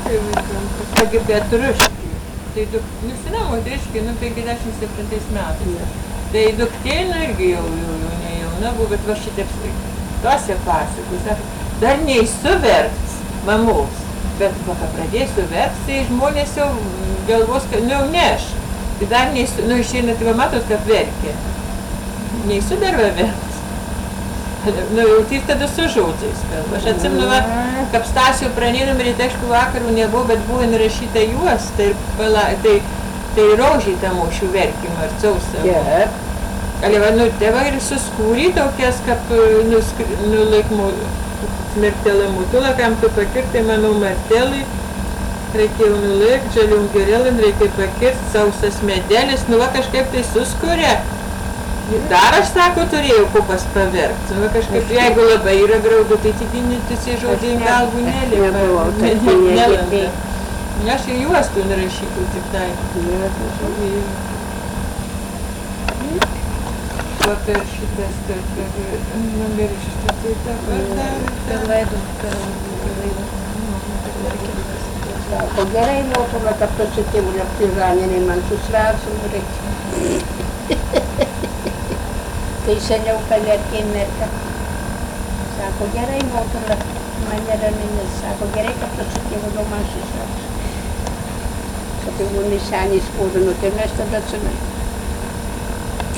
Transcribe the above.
tai vaikams. Taigi Petruškį. Tai visi moteriškai, 57 metais. Tai duktė, irgi jau nejauna buvo, bet va šitaip tose pasakose. Dar neįsuverks mamos. Bet kai pradėsiu verkt, tai žmonės jau galvos, kad neš. Tai dar išeina, tai va matot, kad verkė. Neįsiu dar verkt. Jau tai tada su žodžiais kalba. Aš atsimenu, kad Stasio pranėdam ryte, aišku, vakarų nebuvo, bet buvo nurašyta juosta ir tai rožį tą mūšių verkimą ar causą. Ali va, tėva ir suskūrė tokias, kaip laikmų smertelą mutulą, kam tu pakirti, manau, martelį, reikėjo nulikt, žaliom gerėlim, reikėjo pakirti, sausas medelis, va kažkaip tai suskūrė. Dar aš, sako, turėjau kopas paverkt, kažkaip, jeigu labai yra graudu, tai tikinitis į žodžiai galvų nelenda. Aš į juostų nurašytų tik tai. Per šitas, numeris šitas, tai dabar per laidų, Sako, gerai motume, kad pasitėvulė pižaniniai man susversim reikia. Tai seniau paverkė merką. Sako, gerai motume, mane raminis. Sako, gerai, kad pasitėvulė man susversim. Kad jau mumis senį spaudino, tai mes tada atsimenu.